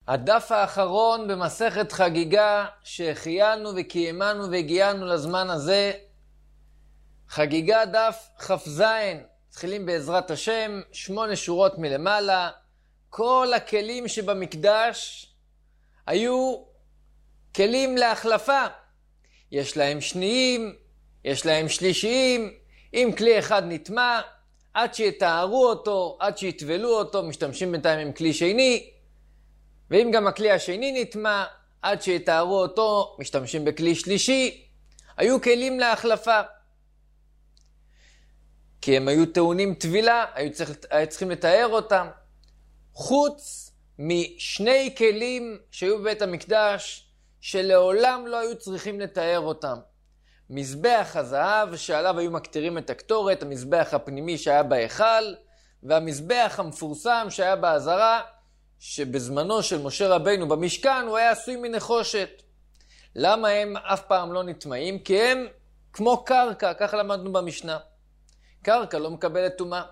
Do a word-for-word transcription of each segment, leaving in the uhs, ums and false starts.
הדף האחרון במסכת חגיגה שהחיינו וקיימנו והגיענו לזמן הזה. חגיגה דף כ"ז, מתחילים בעזרת השם, שמונה שורות מלמעלה. כל הכלים שבמקדש היו כלים להחלפה. יש להם שניים, יש להם שלישיים. אם כלי אחד נטמע, עד שיתארו אותו, עד שיתבלו אותו, משתמשים בינתיים עם כלי שני. ואם גם הכלי השני נטמע, עד שיתארו אותו, משתמשים בכלי שלישי. היו כלים להחלפה. כי הם היו טעונים טבילה, היו, צריך, היו צריכים לתאר אותם. חוץ משני כלים שהיו בבית המקדש, שלעולם לא היו צריכים לתאר אותם. מזבח הזהב שעליו היו מקטירים את הקטורת, המזבח הפנימי שהיה בהיכל, והמזבח המפורסם שהיה בעזרה, שבזמנו של משה רבינו במשכן הוא היה עשוי מנחושת. למה הם אף פעם לא נטמעים? כי הם כמו קרקע, ככה למדנו במשנה. קרקע לא מקבלת טומאה.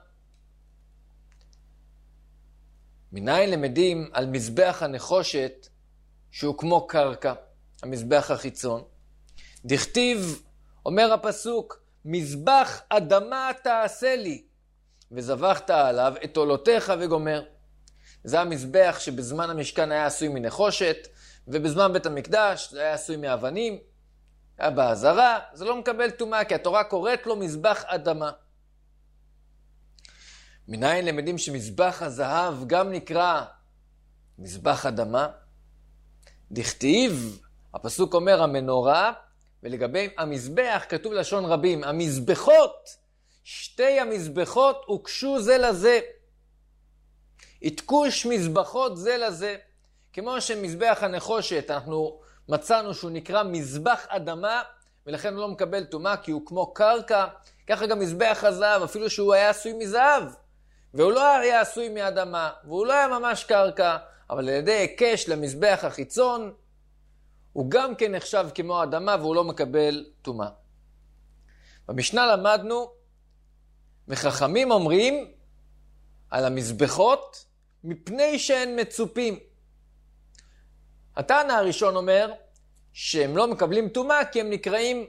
מניין למדים על מזבח הנחושת שהוא כמו קרקע, המזבח החיצון? דכתיב, אומר הפסוק, מזבח אדמה תעשה לי, וזבחת עליו את עולותיך וגומר. זה המזבח שבזמן המשכן היה עשוי מנחושת, ובזמן בית המקדש זה היה עשוי מאבנים, היה בעזרה. זה לא מקבל טומאה, כי התורה קוראת לו מזבח אדמה. מניין למדים שמזבח הזהב גם נקרא מזבח אדמה? דכתיב, הפסוק אומר המנורה, ולגבי המזבח כתוב לשון רבים, המזבחות, שתי המזבחות הוקשו זה לזה. התקוש מזבחות זה לזה. כמו שמזבח הנחושת, אנחנו מצאנו שהוא נקרא מזבח אדמה, ולכן הוא לא מקבל טומאה כי הוא כמו קרקע. ככה גם מזבח הזהב, אפילו שהוא היה עשוי מזהב, והוא לא היה עשוי מאדמה, והוא לא היה ממש קרקע, אבל על ידי היקש למזבח החיצון, הוא גם כן נחשב כמו אדמה, והוא לא מקבל טומאה. במשנה למדנו, וחכמים אומרים על המזבחות, מפני שהן מצופים. הטענה הראשון אומר, שהם לא מקבלים טומאה, כי הם נקראים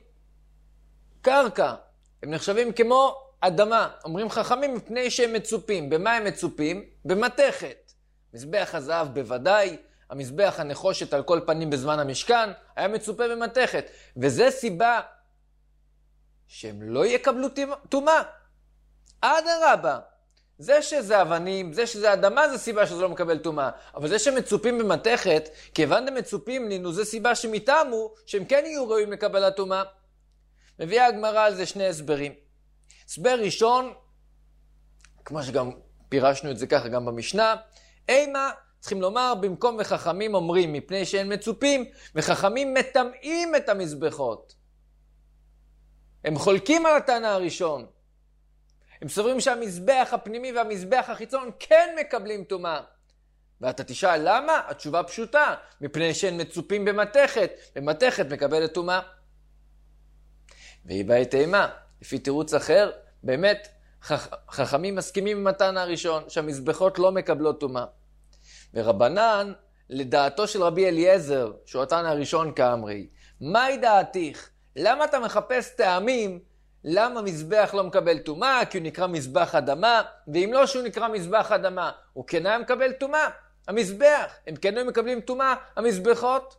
קרקע. הם נחשבים כמו אדמה. אומרים חכמים מפני שהם מצופים. במה הם מצופים? במתכת. מזבח הזהב בוודאי, המזבח הנחושת על כל פנים בזמן המשכן, היה מצופה במתכת. וזה סיבה שהם לא יקבלו טומאה. אדרבה. זה שזה אבנים, זה שזה אדמה, זה סיבה שזה לא מקבל טומאה. אבל זה שמצופים במתכת, כיוון הם מצופים לנו, זה סיבה שמתאמו, שהם כן יהיו ראויים לקבלת טומאה. מביאה הגמרא על זה שני הסברים. הסבר ראשון, כמו שגם פירשנו את זה ככה גם במשנה, אימה, צריכים לומר, במקום וחכמים אומרים, מפני שהם מצופים, וחכמים מטמאים את המזבחות. הם חולקים על הטענה הראשון. הם סוברים שהמזבח הפנימי והמזבח החיצון כן מקבלים טומאה. ואתה תשאל למה? התשובה פשוטה, מפני שהם מצופים במתכת, במתכת מקבלת טומאה. והיא באה תאמה, לפי תירוץ אחר, באמת חכ... חכמים מסכימים עם מתן הראשון, שהמזבחות לא מקבלות טומאה. ורבנן, לדעתו של רבי אליעזר, שהוא התנא הראשון כאמרי, מהי דעתיך? למה אתה מחפש טעמים? למה מזבח לא מקבל טומאה? כי הוא נקרא מזבח אדמה, ואם לא שהוא נקרא מזבח אדמה, הוא כן היה מקבל טומאה. המזבח, הם כן היו מקבלים טומאה, המזבחות.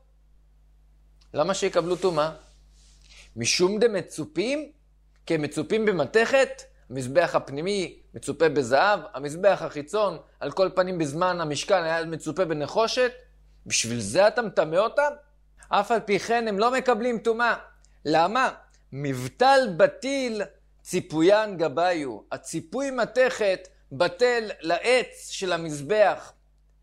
למה שיקבלו טומאה? משום דמצופים, כי הם מצופים במתכת, המזבח הפנימי מצופה בזהב, המזבח החיצון על כל פנים בזמן המשכן היה מצופה בנחושת, בשביל זה אתה מטמא אותם? אף על פי כן הם לא מקבלים טומאה. למה? מבטל בטיל ציפוין גביו. הציפוי מתכת בטל לעץ של המזבח.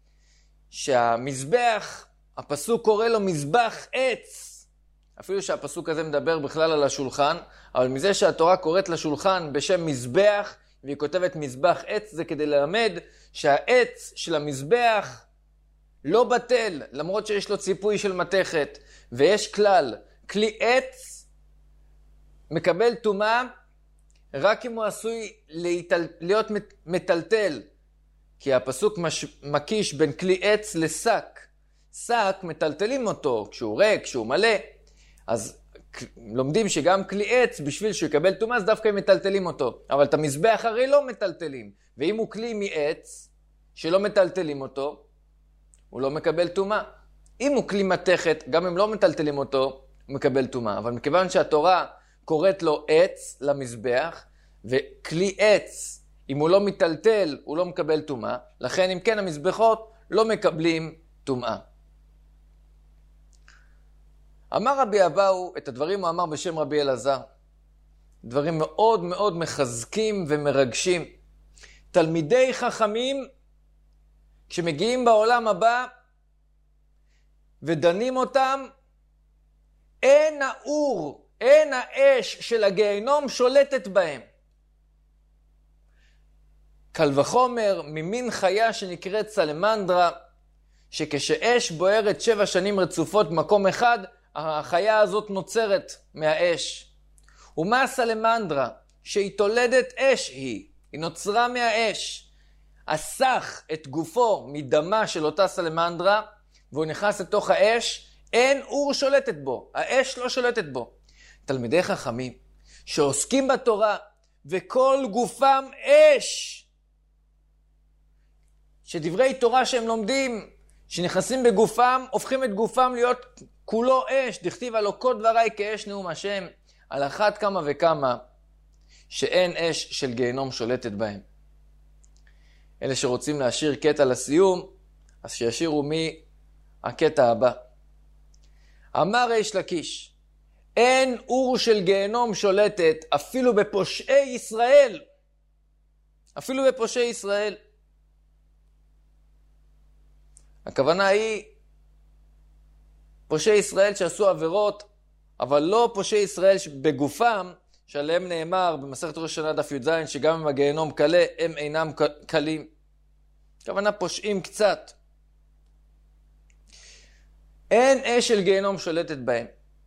שהמזבח, הפסוק קורא לו מזבח עץ. אפילו שהפסוק הזה מדבר בכלל על השולחן, אבל מזה שהתורה קוראת לשולחן בשם מזבח, והיא כותבת מזבח עץ, זה כדי ללמד שהעץ של המזבח לא בטל, למרות שיש לו ציפוי של מתכת. ויש כלל, כלי עץ מקבל טומאה רק אם הוא עשוי להתל... להיות מטלטל. כי הפסוק מש... מקיש בין כלי עץ לשק. שק מטלטלים אותו, כשהוא ריק, כשהוא מלא. אז לומדים שגם כלי עץ, בשביל שהוא יקבל טומאה, אז דווקא הם מטלטלים אותו. אבל את המזבח הרי לא מטלטלים. ואם הוא כלי מעץ, שלא מטלטלים אותו, הוא לא מקבל טומאה. אם הוא כלי מתכת, גם אם לא מטלטלים אותו, הוא מקבל טומאה. אבל מכיוון שהתורה קוראת לו עץ למזבח, וכלי עץ, אם הוא לא מטלטל, הוא לא מקבל טומאה. לכן אם כן, המזבחות לא מקבלים טומאה. אמר רבי אבאו, את הדברים הוא אמר בשם רבי אלעזר. דברים מאוד מאוד מחזקים ומרגשים. תלמידי חכמים, כשמגיעים בעולם הבא ודנים אותם, אין האור, אין האש של הגיהנום שולטת בהם. קל וחומר ממין חיה שנקראת סלמנדרה, שכשאש בוערת שבע שנים רצופות במקום אחד, החיה הזאת נוצרת מהאש. ומה הסלמנדרה? שהיא תולדת אש היא, היא נוצרה מהאש. אסך את גופו מדמה של אותה סלמנדרה, והוא נכנס לתוך האש, אין אור שולטת בו, האש לא שולטת בו. תלמידי חכמים שעוסקים בתורה, וכל גופם אש, שדברי תורה שהם לומדים, שנכנסים בגופם, הופכים את גופם להיות כולו אש. דכתיב הלא כל דבריי כאש נאום השם. על אחת כמה וכמה שאין אש של גיהנום שולטת בהם. אלה שרוצים להשאיר קטע לסיום, אז שישאירו מהקטע הבא. אמר ריש לקיש, אין אור של גיהנום שולטת אפילו בפושעי ישראל. אפילו בפושעי ישראל. הכוונה היא פושעי ישראל שעשו עבירות, אבל לא פושעי ישראל בגופם, שעליהם נאמר במסכת ראש השנה דף י"ז, שגם אם הגיהנום קלה, הם אינם קלים. הכוונה פושעים קצת. אין אש של גיהנום שולטת בהם.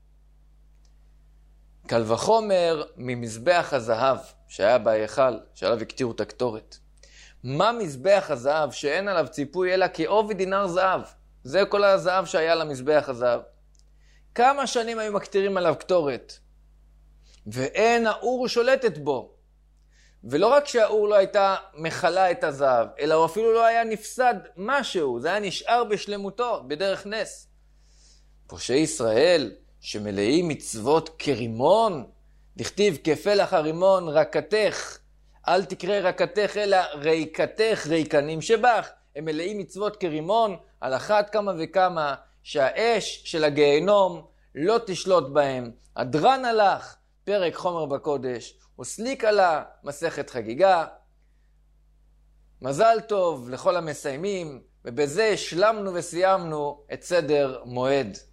קל וחומר ממזבח הזהב שהיה בהיכל, שעליו הקטירו את הקטורת. מה מזבח הזהב שאין עליו ציפוי אלא כעובי דינר זהב? זה כל הזהב שהיה למזבח הזהב. כמה שנים היו מקטירים עליו קטורת, ואין האור שולטת בו. ולא רק שהאור לא הייתה מחלה את הזהב, אלא הוא אפילו לא היה נפסד משהו, זה היה נשאר בשלמותו, בדרך נס. פושעי ישראל שמלאים מצוות כרימון, דכתיב כפלח הרימון רקתך, אל תקרא רקתך אלא ריקתך, ריקנים שבך. הם מלאים מצוות כרימון, על אחת כמה וכמה שהאש של הגיהנום לא תשלוט בהם. הדרן הלך, פרק חומר בקודש, וסליק עלה, מסכת חגיגה. מזל טוב לכל המסיימים, ובזה השלמנו וסיימנו את סדר מועד.